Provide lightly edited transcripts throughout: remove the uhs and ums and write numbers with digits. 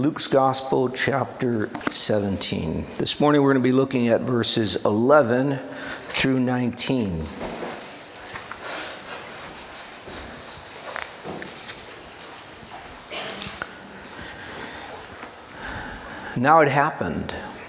Luke's Gospel, chapter 17. This morning we're going to be looking at verses 11 through 19. Now it happened,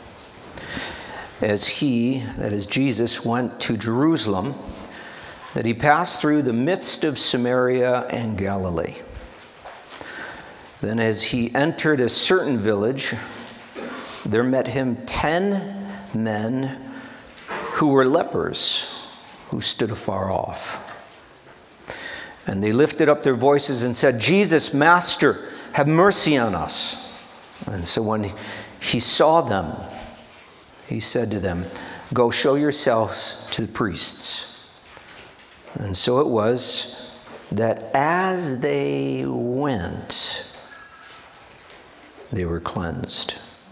as he, that is Jesus, went to Jerusalem, that he passed through the midst of Samaria and Galilee. Then as he entered a certain village, there met him 10 men who were lepers, who stood afar off. And they lifted up their voices and said, "Jesus, Master, have mercy on us." And so when he saw them, he said to them, "Go show yourselves to the priests." And so it was that as they went, they were cleansed.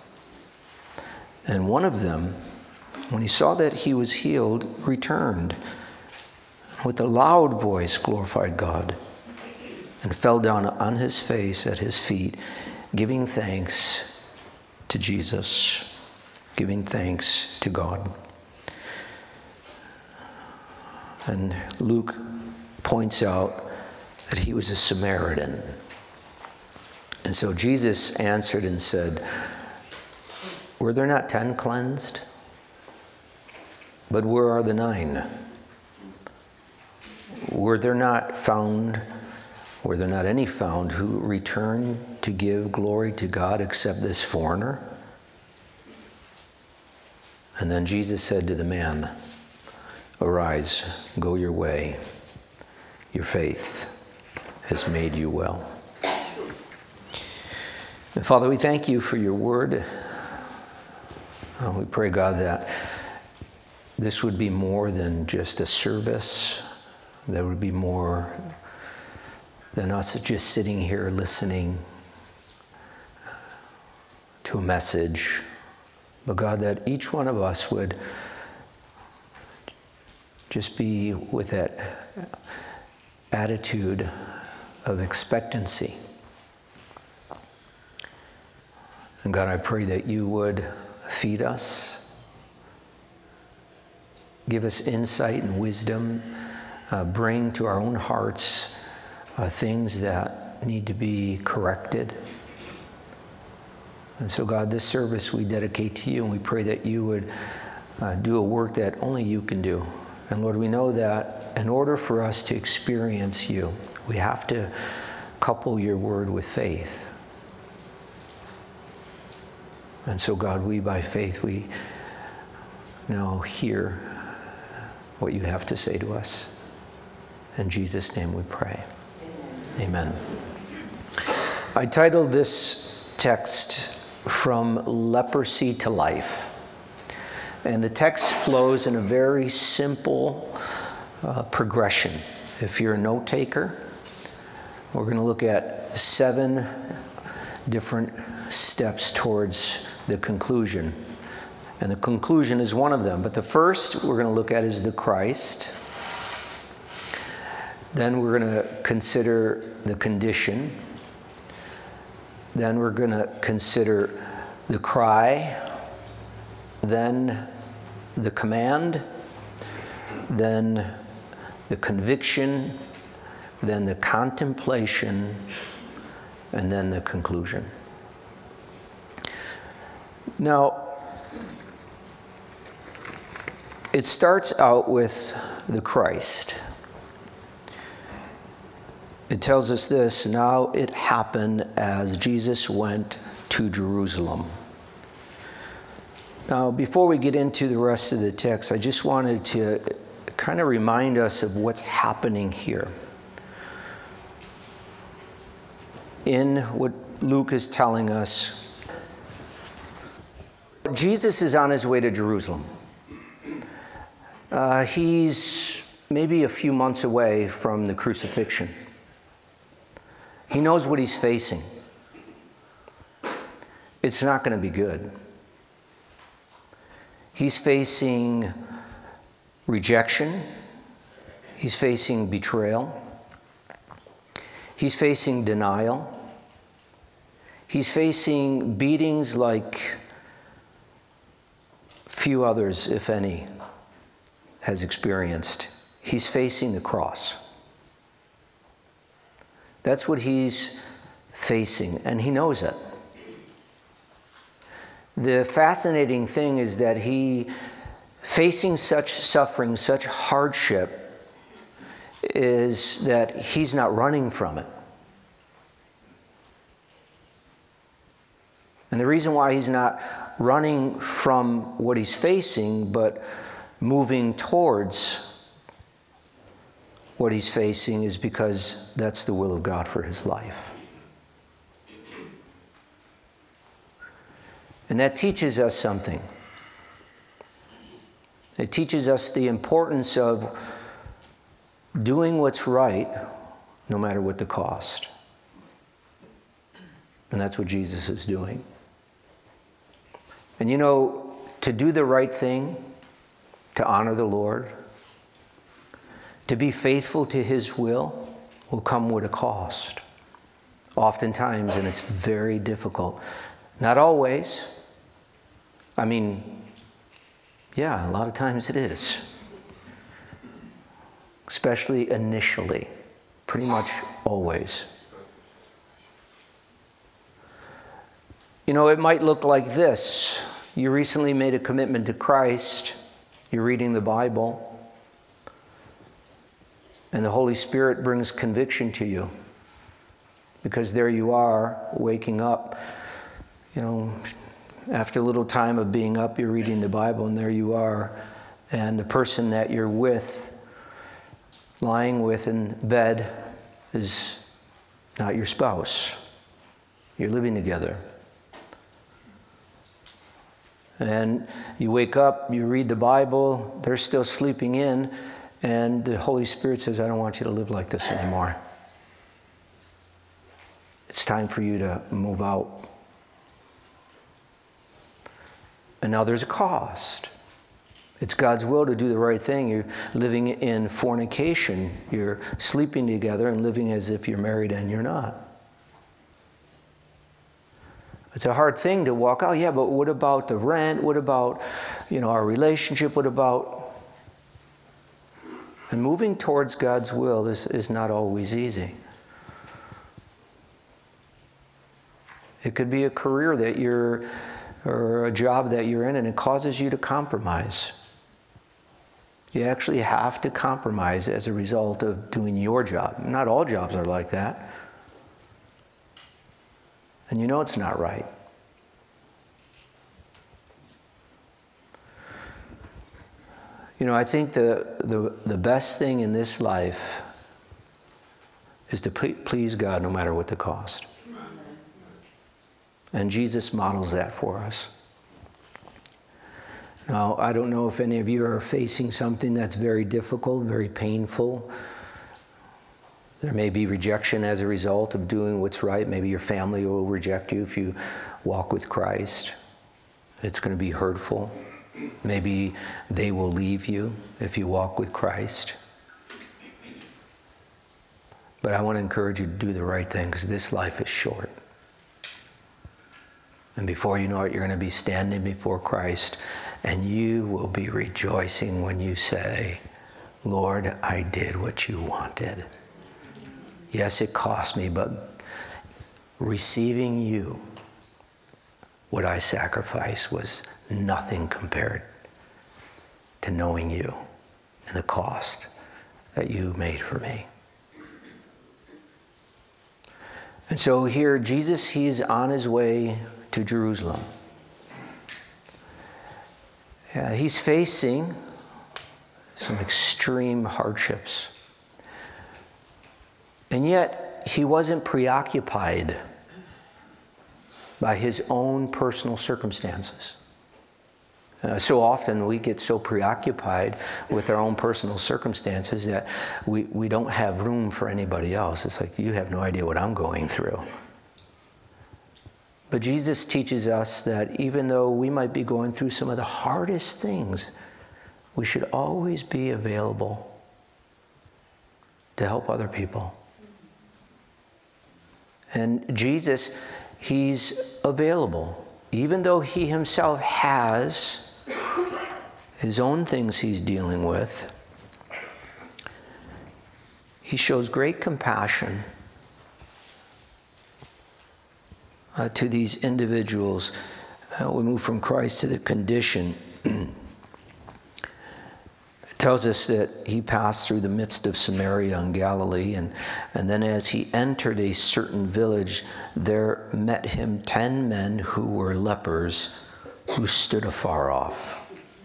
And one of them, when he saw that he was healed, returned, with a loud voice glorified God, and fell down on his face at his feet, giving thanks to Jesus, giving thanks to God. And Luke points out that he was a Samaritan. And so Jesus answered and said, "Were there not 10 cleansed? But where are the 9? Were there not any found who returned to give glory to God except this foreigner?" And then Jesus said to the man, "Arise, go your way. Your faith has made you well." And Father, we thank you for your word. We pray, God, that this would be more than just a service. That would be more than us just sitting here listening to a message. But God, that each one of us would just be with that attitude of expectancy. And God, I pray that you would feed us, give us insight and wisdom, bring to our own hearts things that need to be corrected. And so, God, this service we dedicate to you, and we pray that you would do a work that only you can do. And Lord, we know that in order for us to experience you, we have to couple your word with faith. And so, God, we by faith, we now hear what you have to say to us. In Jesus' name we pray. Amen. I titled this text, "From Leprosy to Life." And the text flows in a very simple progression. If you're a note taker, we're going to look at 7 different steps towards the conclusion. And the conclusion is one of them. But the first we're going to look at is the Christ. Then we're going to consider the condition. Then we're going to consider the cry. Then the command. Then the conviction. Then the contemplation. And then the conclusion. Now, it starts out with the Christ. It tells us this: "Now it happened as Jesus went to Jerusalem." Now, before we get into the rest of the text, I just wanted to kind of remind us of what's happening here. In what Luke is telling us, Jesus is on his way to Jerusalem. He's maybe a few months away from the crucifixion. He knows what he's facing. It's not going to be good. He's facing rejection. He's facing betrayal. He's facing denial. He's facing beatings like few others, if any, has experienced. He's facing the cross. That's what he's facing, and he knows it. The fascinating thing is that he, facing such suffering, such hardship, is that he's not running from it. And the reason why he's not running from what he's facing, but moving towards what he's facing, is because that's the will of God for his life. And that teaches us something. It teaches us the importance of doing what's right, no matter what the cost. And that's what Jesus is doing. And you know, to do the right thing, to honor the Lord, to be faithful to his will come with a cost. Oftentimes, and it's very difficult. Not always. I mean, yeah, a lot of times it is. Especially initially. Pretty much always. You know, it might look like this. You recently made a commitment to Christ. You're reading the Bible. And the Holy Spirit brings conviction to you. Because there you are, waking up. You know, after a little time of being up, you're reading the Bible, and there you are. And the person that you're with, lying with in bed, is not your spouse. You're living together. And you wake up, you read the Bible, they're still sleeping in, and the Holy Spirit says, I don't want you to live like this anymore. It's time for you to move out. And now there's a cost. It's God's will to do the right thing. You're living in fornication. You're sleeping together and living as if you're married and you're not. It's a hard thing to walk out. Yeah, but what about the rent? What about, our relationship? What about... And moving towards God's will is not always easy. It could be a career that you're, or a job that you're in, and it causes you to compromise. You actually have to compromise as a result of doing your job. Not all jobs are like that. And you know it's not right. I think the best thing in this life is to please God no matter what the cost. And Jesus models that for us. Now, I don't know if any of you are facing something that's very difficult, very painful. There may be rejection as a result of doing what's right. Maybe your family will reject you if you walk with Christ. It's going to be hurtful. Maybe they will leave you if you walk with Christ. But I want to encourage you to do the right thing, because this life is short. And before you know it, you're going to be standing before Christ, and you will be rejoicing when you say, Lord, I did what you wanted. Yes, it cost me, but receiving you, what I sacrificed, was nothing compared to knowing you and the cost that you made for me. And so here, Jesus, he is on his way to Jerusalem. He's facing some extreme hardships. And yet, he wasn't preoccupied by his own personal circumstances. So often we get so preoccupied with our own personal circumstances that we don't have room for anybody else. It's like, you have no idea what I'm going through. But Jesus teaches us that even though we might be going through some of the hardest things, we should always be available to help other people. And Jesus, he's available. Even though he himself has his own things he's dealing with, he shows great compassion to these individuals. We move from Christ to the condition. It tells us that he passed through the midst of Samaria and Galilee, and then as he entered a certain village, there met him 10 men who were lepers, who stood afar off.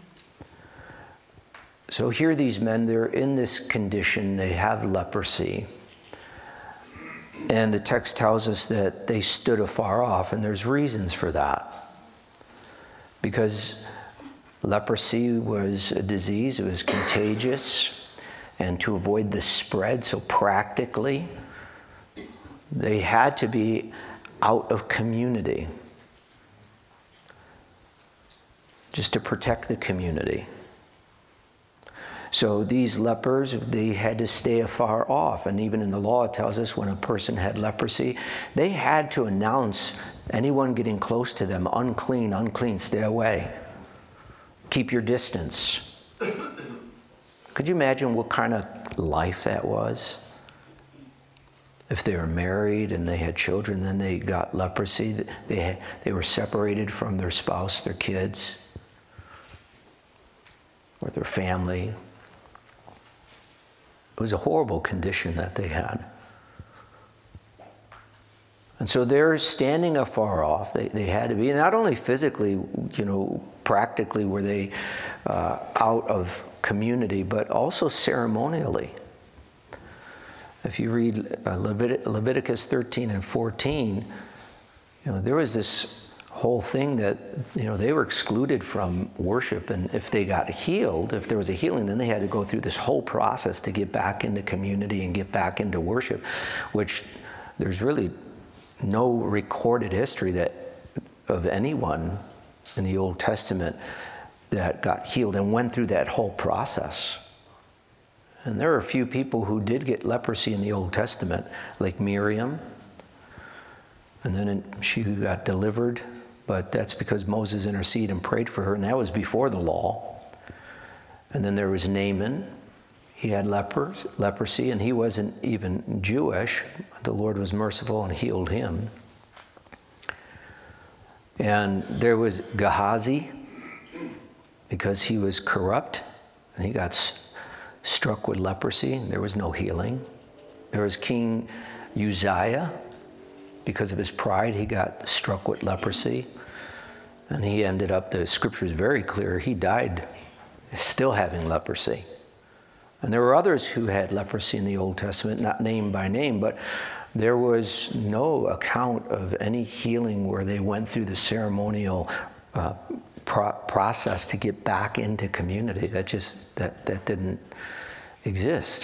So here these men, they're in this condition, they have leprosy. And the text tells us that they stood afar off, and there's reasons for that. Because leprosy was a disease, it was contagious, and to avoid the spread, so practically, they had to be out of community, just to protect the community. So these lepers, they had to stay afar off. And even in the law, it tells us when a person had leprosy, they had to announce anyone getting close to them, unclean, unclean, stay away. Keep your distance. Could you imagine what kind of life that was? If they were married and they had children, then they got leprosy, they were separated from their spouse, their kids, or their family. It was a horrible condition that they had. And so they're standing afar off. They had to be, not only physically, practically were they out of community, but also ceremonially. If you read Leviticus 13 and 14, there was this whole thing that they were excluded from worship, and if they got healed, if there was a healing, then they had to go through this whole process to get back into community and get back into worship, which there's really no recorded history of anyone in the Old Testament that got healed and went through that whole process. And there are a few people who did get leprosy in the Old Testament, like Miriam, and then she got delivered. But that's because Moses interceded and prayed for her, and that was before the law. And then there was Naaman. He had leprosy, and he wasn't even Jewish. The Lord was merciful and healed him. And there was Gehazi, because he was corrupt, and he got struck with leprosy, and there was no healing. There was King Uzziah. Because of his pride, he got struck with leprosy. And he ended up, the scripture is very clear, he died still having leprosy. And there were others who had leprosy in the Old Testament, not named by name, but there was no account of any healing where they went through the ceremonial process to get back into community. That didn't exist.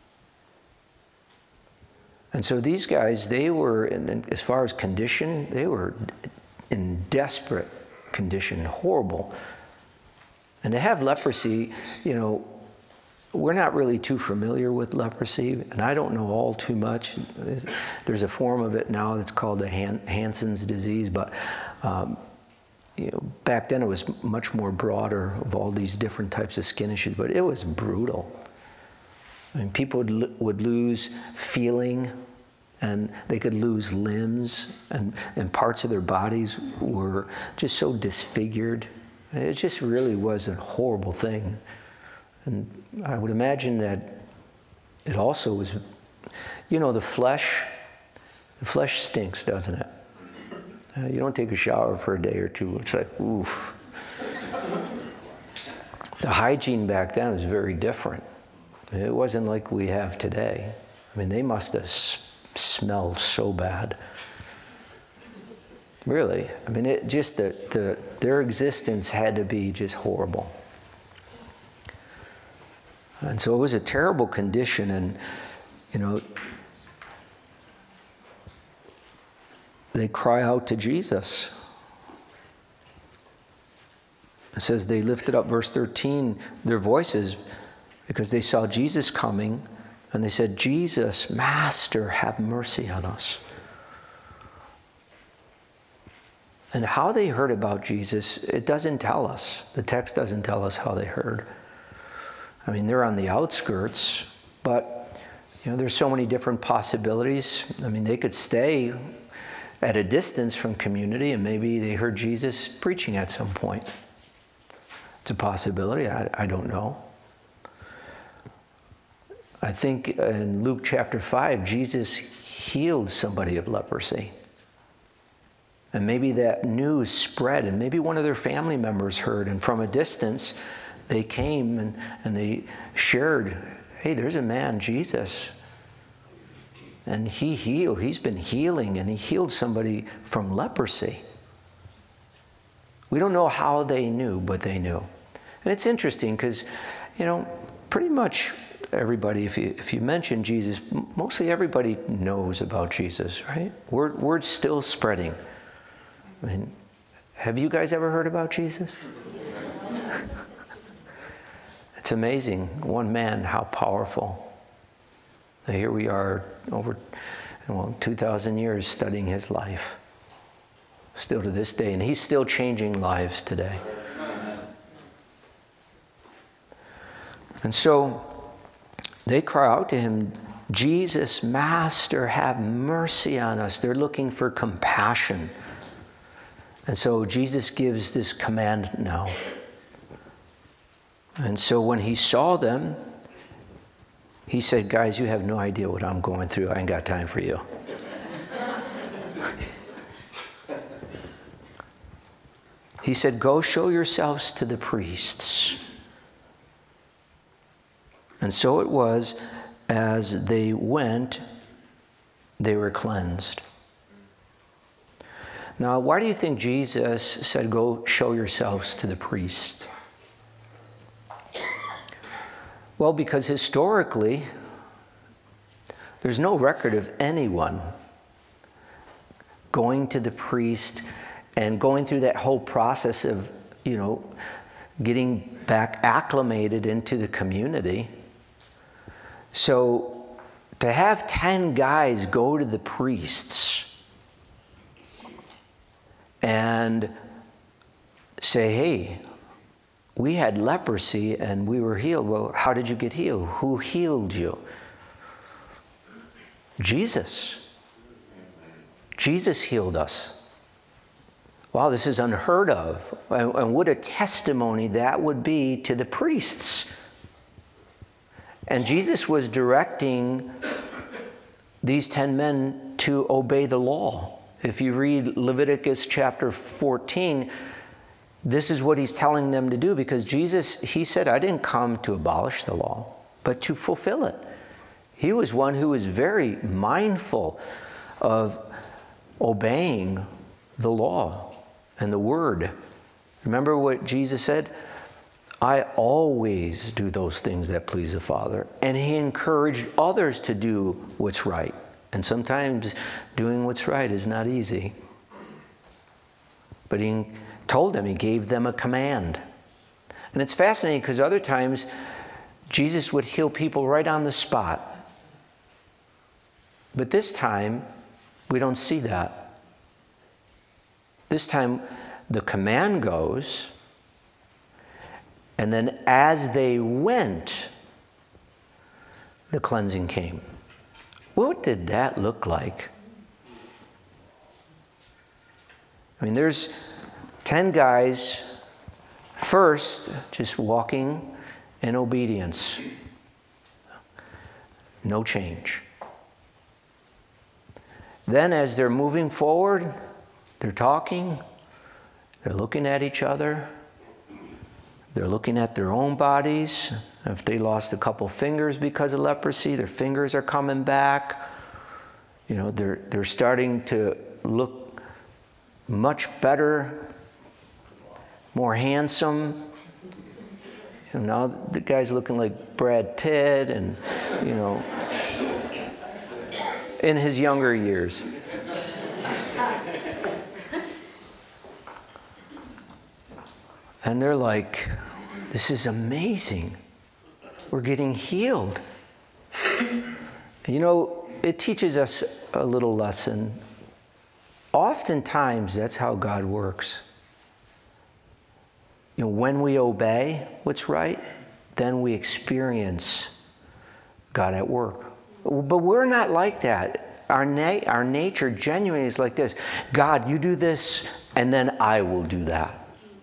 And so these guys, they were, as far as condition, they were in desperate condition, horrible. And to have leprosy, we're not really too familiar with leprosy, and I don't know all too much. There's a form of it now that's called the Hansen's disease, but back then it was much more broader of all these different types of skin issues, but it was brutal. I mean, people would lose feeling, and they could lose limbs, and parts of their bodies were just so disfigured. It just really was a horrible thing. And I would imagine that it also was, the flesh stinks, doesn't it? You don't take a shower for a day or two. It's like, oof. The hygiene back then was very different. It wasn't like we have today. I mean, they must have smelled so bad. Really. I mean, it just their existence had to be just horrible. And so it was a terrible condition, and they cry out to Jesus. It says they lifted up, verse 13, their voices because they saw Jesus coming, and they said, "Jesus, Master, have mercy on us." And how they heard about Jesus, it doesn't tell us. The text doesn't tell us how they heard. I mean, they're on the outskirts, but there's so many different possibilities. I mean, they could stay at a distance from community, and maybe they heard Jesus preaching at some point. It's a possibility. I don't know. I think in Luke chapter 5, Jesus healed somebody of leprosy. And maybe that news spread, and maybe one of their family members heard, and from a distance, they came and they shared, hey, there's a man, Jesus. And he healed. He's been healing, and he healed somebody from leprosy. We don't know how they knew, but they knew. And it's interesting because, pretty much everybody, if you mention Jesus, mostly everybody knows about Jesus, right? Word's still spreading. I mean, have you guys ever heard about Jesus? It's amazing, one man, how powerful. Now here we are over 2,000 years studying his life. Still to this day, and he's still changing lives today. And so they cry out to him, Jesus, Master, have mercy on us. They're looking for compassion. And so Jesus gives this command now. And so when he saw them, he said, guys, you have no idea what I'm going through. I ain't got time for you. He said, go show yourselves to the priests. And so it was, as they went, they were cleansed. Now, why do you think Jesus said, go show yourselves to the priests? Well, because historically, there's no record of anyone going to the priest and going through that whole process of, getting back acclimated into the community. So to have 10 guys go to the priests and say, hey, we had leprosy and we were healed. Well, how did you get healed? Who healed you? Jesus. Jesus healed us. Wow, this is unheard of. And what a testimony that would be to the priests. And Jesus was directing these 10 men to obey the law. If you read Leviticus chapter 14, this is what he's telling them to do, because Jesus, he said, I didn't come to abolish the law, but to fulfill it. He was one who was very mindful of obeying the law and the word. Remember what Jesus said? I always do those things that please the Father. And he encouraged others to do what's right. And sometimes doing what's right is not easy. But he told them, he gave them a command. And it's fascinating because other times Jesus would heal people right on the spot. But this time, we don't see that. This time, the command goes, and then as they went, the cleansing came. What did that look like? I mean, there's 10 guys, first, just walking in obedience. No change. Then as they're moving forward, they're talking, they're looking at each other, they're looking at their own bodies. If they lost a couple fingers because of leprosy, their fingers are coming back. They're starting to look much better, more handsome. Now the guy's looking like Brad Pitt and, in his younger years. And they're like, this is amazing. We're getting healed. It teaches us a little lesson. Oftentimes, that's how God works. When we obey what's right, then we experience God at work. But we're not like that. Our nature genuinely is like this. God, you do this, and then I will do that.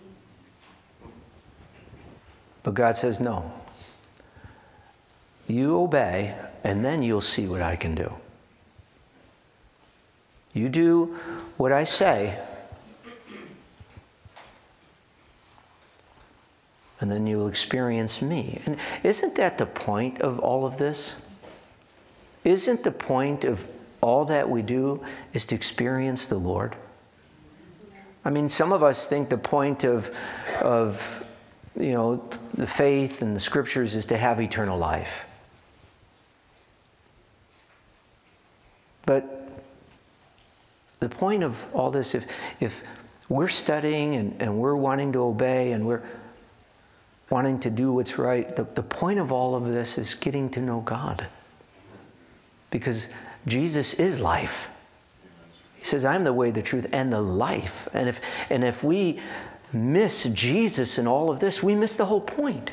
But God says, no. You obey, and then you'll see what I can do. You do what I say, and then you'll experience me. And isn't that the point of all of this? Isn't the point of all that we do is to experience the Lord? I mean, some of us think the point of the faith and the scriptures is to have eternal life. But the point of all this, if we're studying and we're wanting to obey and we're wanting to do what's right, the point of all of this is getting to know God. Because Jesus is life. He says, I'm the way, the truth, and the life. And if we miss Jesus in all of this, we miss the whole point.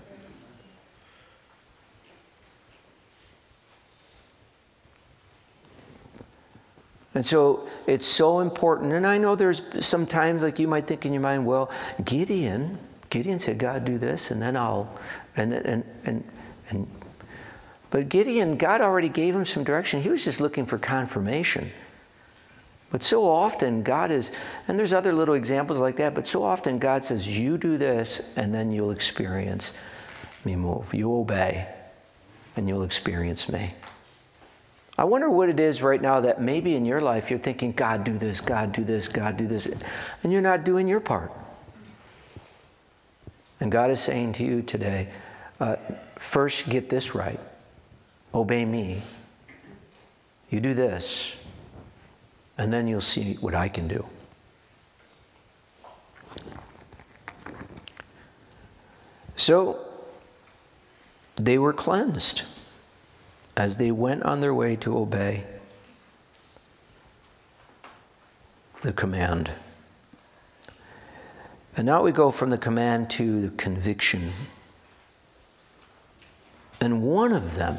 And so it's so important. And I know there's sometimes, like you might think in your mind, well, Gideon said, God, do this, and then I'll, but Gideon, God already gave him some direction. He was just looking for confirmation. But so often God is, and there's other little examples like that, but so often God says, you do this, and then you'll experience me move. You obey, and you'll experience me. I wonder what it is right now that maybe in your life you're thinking, God, do this, God, do this, God, do this, and you're not doing your part. And God is saying to you today, first get this right. Obey me. You do this, and then you'll see what I can do. So they were cleansed as they went on their way to obey the command. And now we go from the command to the conviction. And one of them,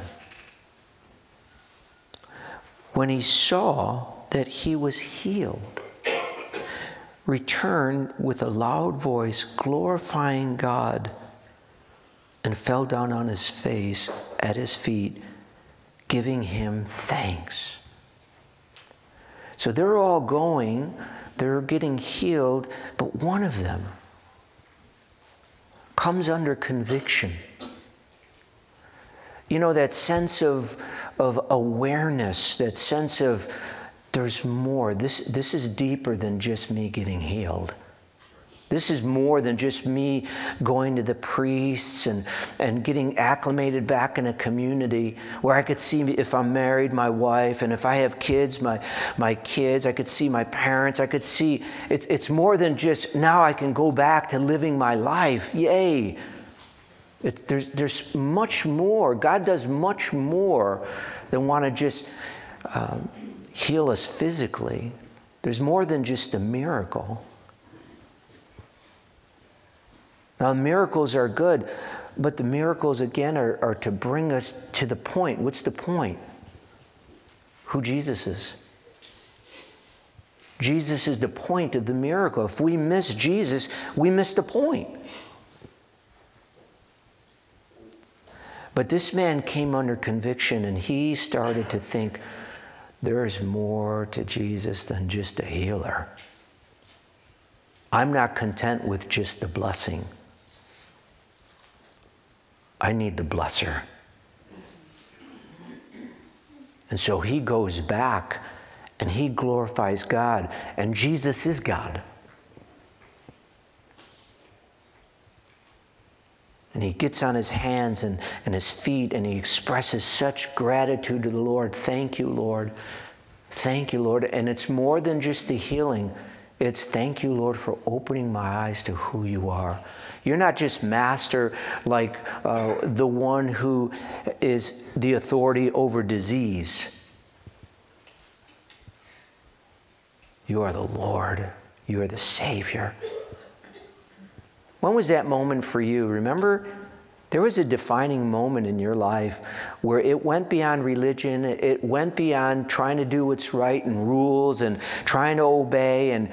when he saw that he was healed, returned with a loud voice, glorifying God, and fell down on his face at his feet, giving him thanks. So they're all going, they're getting healed, but one of them comes under conviction. You know, that sense of awareness, that sense of there's more. This is deeper than just me getting healed. This is more than just me going to the priests and getting acclimated back in a community where I could see if I'm married, my wife, and if I have kids, my kids. I could see my parents. I could see it's more than just now I can go back to living my life. Yay! There's much more. God does much more than want to just heal us physically. There's more than just a miracle. Now, miracles are good, but the miracles, again, are to bring us to the point. What's the point? Who Jesus is. Jesus is the point of the miracle. If we miss Jesus, we miss the point. But this man came under conviction, and he started to think, there is more to Jesus than just a healer. I'm not content with just the blessing. I need the blesser. And so he goes back and he glorifies God, and Jesus is God. And he gets on his hands and his feet, and he expresses such gratitude to the Lord. Thank you, Lord. Thank you, Lord. And it's more than just the healing. It's thank you, Lord, for opening my eyes to who you are. You're not just master like the one who is the authority over disease. You are the Lord. You are the Savior. When was that moment for you? Remember, there was a defining moment in your life where it went beyond religion. It went beyond trying to do what's right and rules and trying to obey, and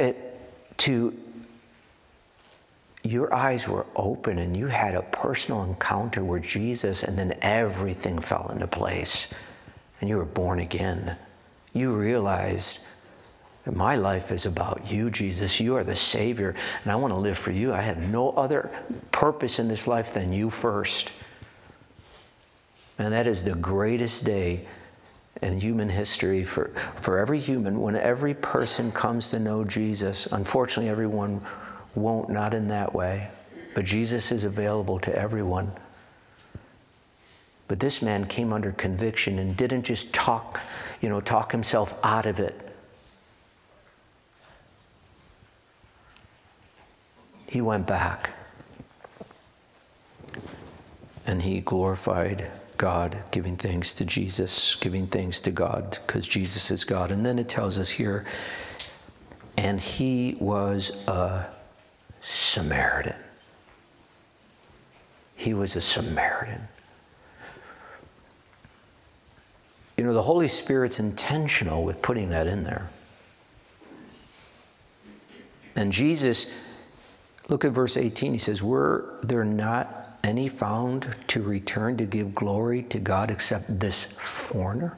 your eyes were open and you had a personal encounter with Jesus, and then everything fell into place and you were born again. You realized that my life is about you, Jesus. You are the Savior, and I want to live for you. I have no other purpose in this life than you first. And that is the greatest day in human history for every human. When every person comes to know Jesus, unfortunately everyone won't, not in that way. But Jesus is available to everyone. But this man came under conviction and didn't just talk himself out of it. He went back and he glorified God, giving thanks to Jesus, giving thanks to God because Jesus is God. And then it tells us here, and he was a Samaritan. He was a Samaritan. You know, the Holy Spirit's intentional with putting that in there. And Jesus, look at verse 18. He says, were there not any found to return to give glory to God except this foreigner?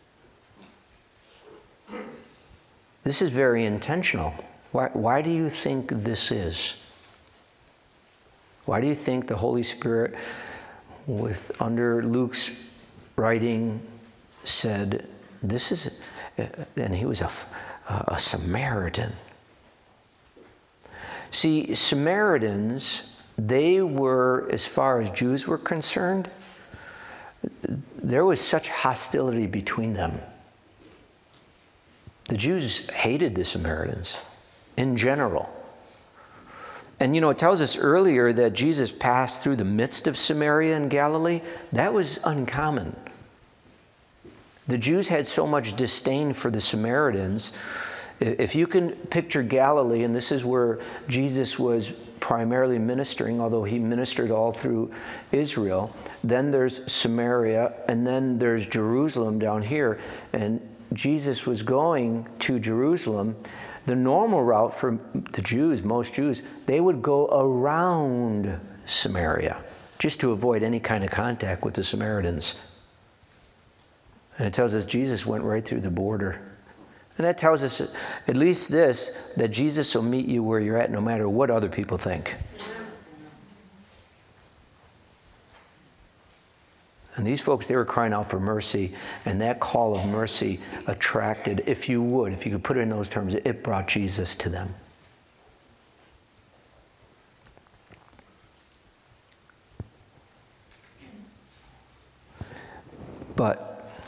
This is very intentional. Why do you think this is? Why do you think the Holy Spirit, under Luke's writing, said, this is, and he was a Samaritan. See, Samaritans, they were, as far as Jews were concerned, there was such hostility between them. The Jews hated the Samaritans in general. And it tells us earlier that Jesus passed through the midst of Samaria and Galilee. That was uncommon. The Jews had so much disdain for the Samaritans. If you can picture Galilee, and this is where Jesus was primarily ministering, although he ministered all through Israel, then there's Samaria, and then there's Jerusalem down here. And Jesus was going to Jerusalem. The normal route for the Jews, most Jews, they would go around Samaria just to avoid any kind of contact with the Samaritans. And it tells us Jesus went right through the border. And that tells us at least this, that Jesus will meet you where you're at no matter what other people think. And these folks, they were crying out for mercy, and that call of mercy attracted, if you could put it in those terms, it brought Jesus to them. But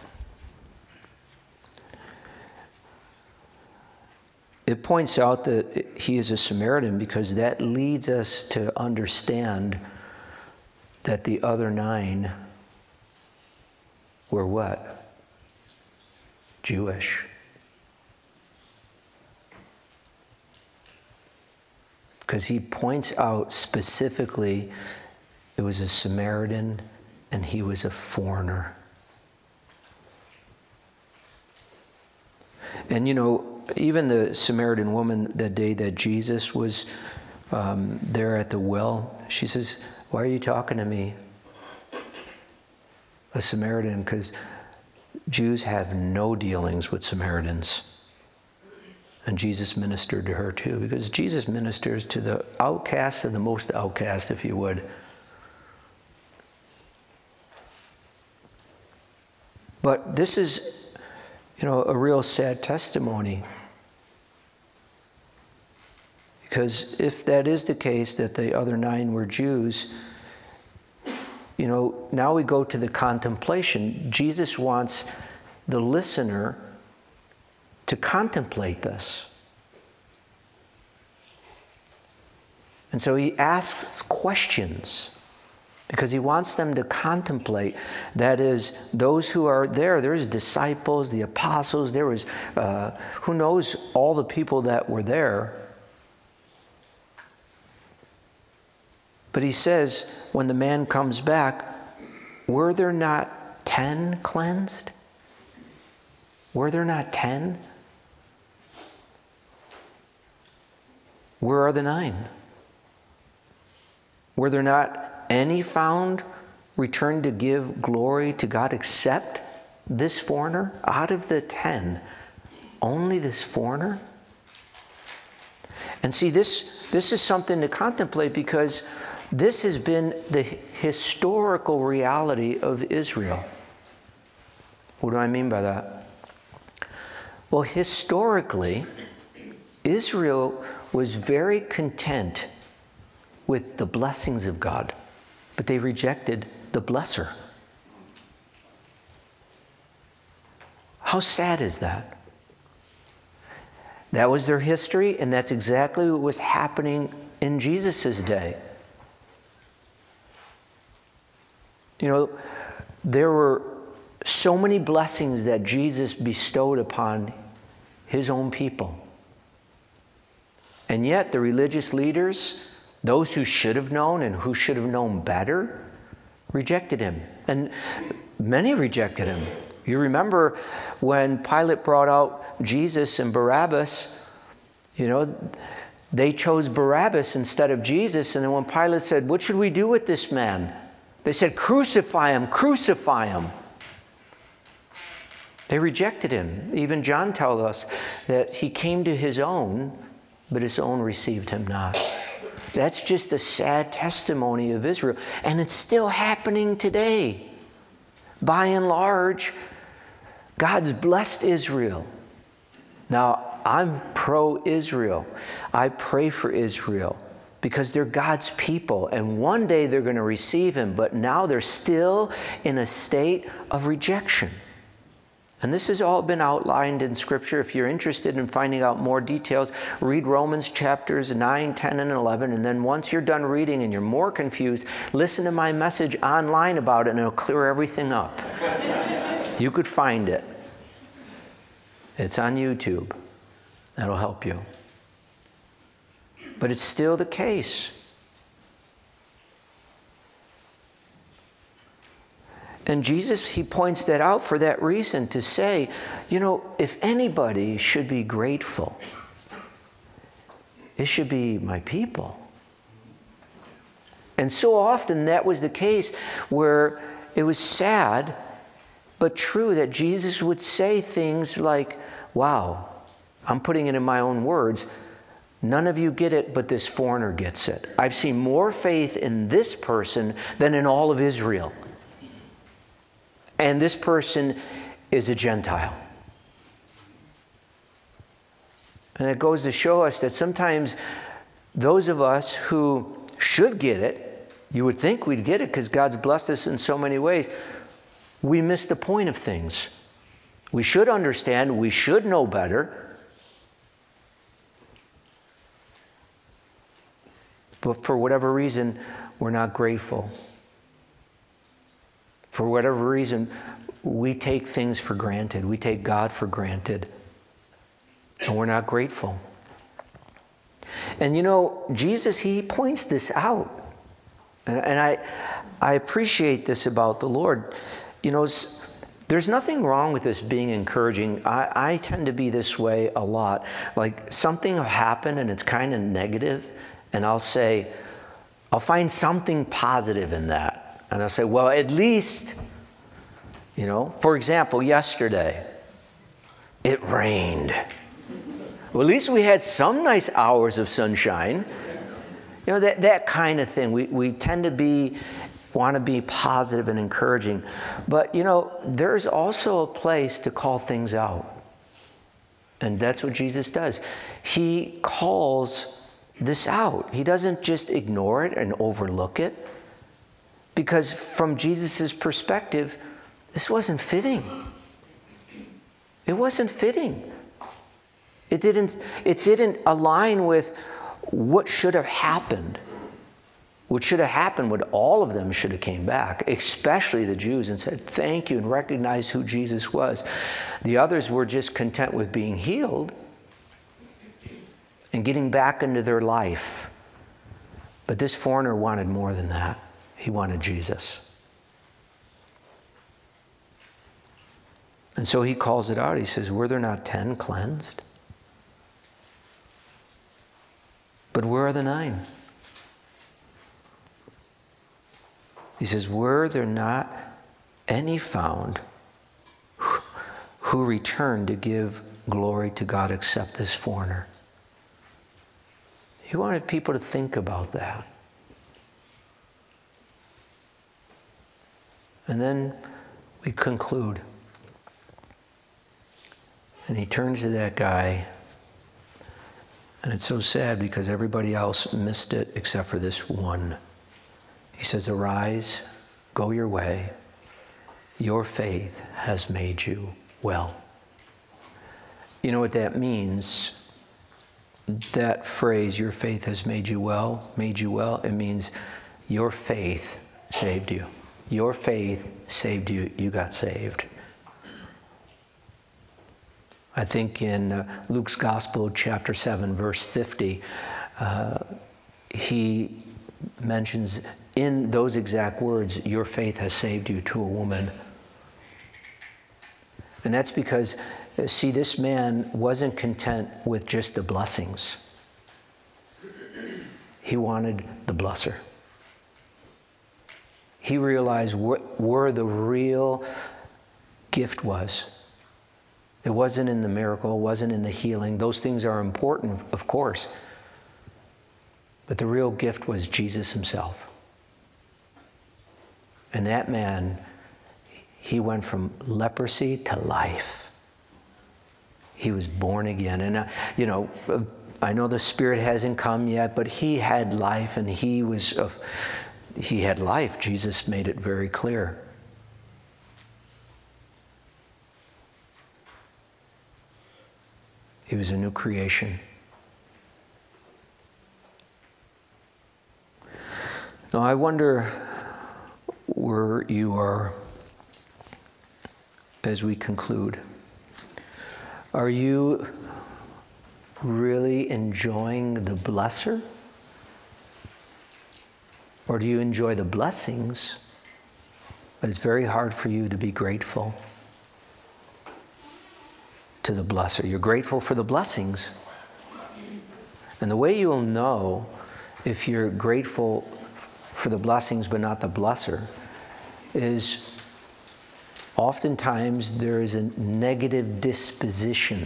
it points out that he is a Samaritan because that leads us to understand that the other 9 were what? Jewish. Because he points out specifically it was a Samaritan and he was a foreigner. And even the Samaritan woman that day that Jesus was there at the well, she says, why are you talking to me? A Samaritan, because Jews have no dealings with Samaritans. And Jesus ministered to her too, because Jesus ministers to the outcast and the most outcast, if you would. But this is, a real sad testimony. Because if that is the case, that the other 9 were Jews, now we go to the contemplation. Jesus wants the listener to contemplate this. And so he asks questions. because he wants them to contemplate. That is, those who are there, there's disciples, the apostles, there was, who knows, all the people that were there. But he says, when the man comes back, were there not 10 cleansed? Were there not 10? Where are the 9? Were there not any found returned to give glory to God except this foreigner? Out of the 10, only this foreigner? And see, this is something to contemplate, because this has been the historical reality of Israel. What do I mean by that? Well, historically, Israel was very content with the blessings of God, but they rejected the blesser. How sad is that? That was their history, and that's exactly what was happening in Jesus' day. You know, there were so many blessings that Jesus bestowed upon his own people. And yet the religious leaders, those who should have known and who should have known better, rejected him. And many rejected him. You remember when Pilate brought out Jesus and Barabbas, you know, they chose Barabbas instead of Jesus. And then when Pilate said, "What should we do with this man?" They said, "Crucify him, crucify him." They rejected him. Even John tells us that he came to his own, but his own received him not. That's just a sad testimony of Israel. And it's still happening today. By and large, God's blessed Israel. Now, I'm pro-Israel. I pray for Israel because they're God's people. And one day they're going to receive him. But now they're still in a state of rejection. And this has all been outlined in Scripture. If you're interested in finding out more details, read Romans chapters 9, 10, and 11. And then once you're done reading and you're more confused, listen to my message online about it, and it'll clear everything up. You could find it. It's on YouTube. That'll help you. But it's still the case. And Jesus, he points that out for that reason, to say, you know, if anybody should be grateful, it should be my people. And so often that was the case, where it was sad but true that Jesus would say things like, wow, I'm putting it in my own words, none of you get it, but this foreigner gets it. I've seen more faith in this person than in all of Israel. And this person is a Gentile. And it goes to show us that sometimes those of us who should get it, you would think we'd get it because God's blessed us in so many ways, we miss the point of things. We should understand, we should know better. But for whatever reason, we're not grateful. For whatever reason, we take things for granted. We take God for granted. And we're not grateful. And you know, Jesus, he points this out. And I appreciate this about the Lord. You know, there's nothing wrong with this being encouraging. I tend to be this way a lot. Like something will happen and it's kind of negative, and I'll find something positive in that. And I'll say, well, at least, you know, for example, yesterday, it rained. Well, at least we had some nice hours of sunshine. You know, that kind of thing. We tend to want to be positive and encouraging. But, you know, there's also a place to call things out. And that's what Jesus does. He calls this out. He doesn't just ignore it and overlook it. Because from Jesus' perspective, this wasn't fitting. It wasn't fitting. It didn't align with what should have happened, What should have happened, what all of them should have came back, especially the Jews, and said thank you and recognized who Jesus was. The others were just content with being healed and getting back into their life. But this foreigner wanted more than that. He wanted Jesus. And so he calls it out. He says, were there not 10 cleansed? But where are the 9? He says, were there not any found who returned to give glory to God except this foreigner? He wanted people to think about that. And then we conclude. And he turns to that guy, and it's so sad because everybody else missed it except for this one. He says, arise, go your way. Your faith has made you well. You know what that means? That phrase, your faith has made you well, it means your faith saved you. Your faith saved you. You got saved. I think in Luke's Gospel, chapter 7, verse 50, he mentions in those exact words, your faith has saved you, to a woman. And that's because, see, this man wasn't content with just the blessings. He wanted the blesser. He realized where the real gift was. It wasn't in the miracle, it wasn't in the healing. Those things are important, of course. But the real gift was Jesus himself. And that man, he went from leprosy to life. He was born again. And, I know the Spirit hasn't come yet, but he had life, and he had life. Jesus made it very clear. He was a new creation. Now, I wonder where you are as we conclude. Are you really enjoying the blesser? Or do you enjoy the blessings, but it's very hard for you to be grateful to the blesser? You're grateful for the blessings. And the way you'll know if you're grateful for the blessings but not the blesser is oftentimes there is a negative disposition.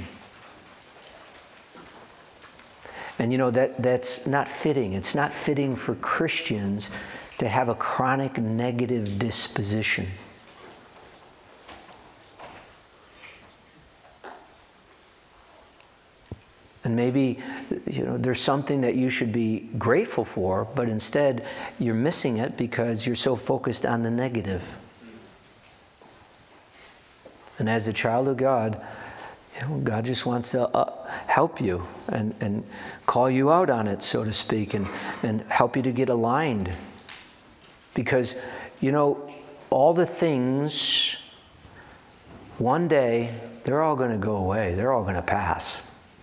And that's not fitting. It's not fitting for Christians to have a chronic negative disposition. And maybe, there's something that you should be grateful for, but instead you're missing it because you're so focused on the negative. And as a child of God, God just wants to help you and call you out on it, so to speak, and help you to get aligned. Because, all the things, one day, they're all going to go away. They're all going to pass.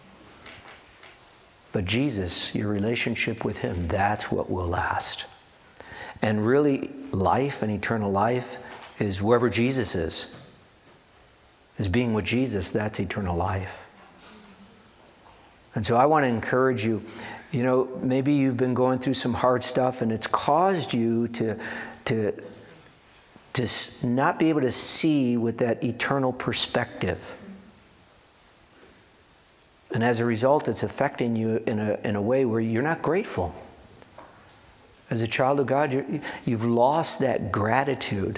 But Jesus, your relationship with him, that's what will last. And really, life and eternal life is wherever Jesus is being with Jesus. That's eternal life. And so I want to encourage you, maybe you've been going through some hard stuff and it's caused you to not be able to see with that eternal perspective. And as a result, it's affecting you in a way where you're not grateful. As a child of God, you've lost that gratitude.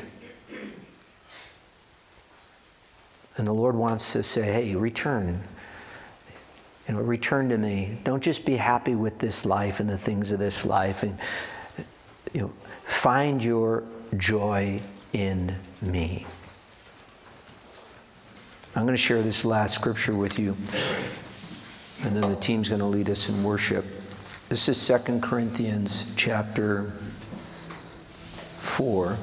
And the Lord wants to say, hey, return. Return to me. Don't just be happy with this life and the things of this life. And find your joy in me. I'm going to share this last scripture with you. And then the team's going to lead us in worship. This is 2 Corinthians chapter 4.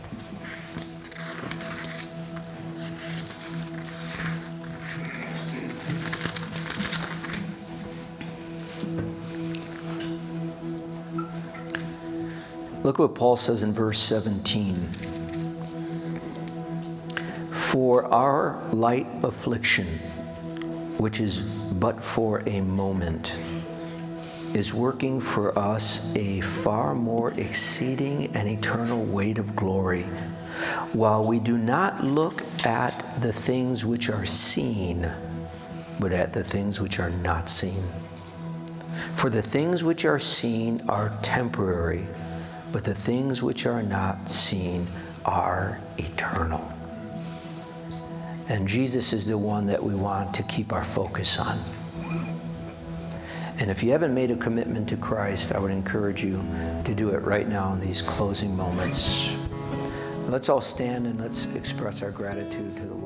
Look what Paul says in verse 17. For our light affliction, which is but for a moment, is working for us a far more exceeding and eternal weight of glory, while we do not look at the things which are seen, but at the things which are not seen. For the things which are seen are temporary, but the things which are not seen are eternal. And Jesus is the one that we want to keep our focus on. And if you haven't made a commitment to Christ, I would encourage you to do it right now in these closing moments. Let's all stand and let's express our gratitude to the Lord.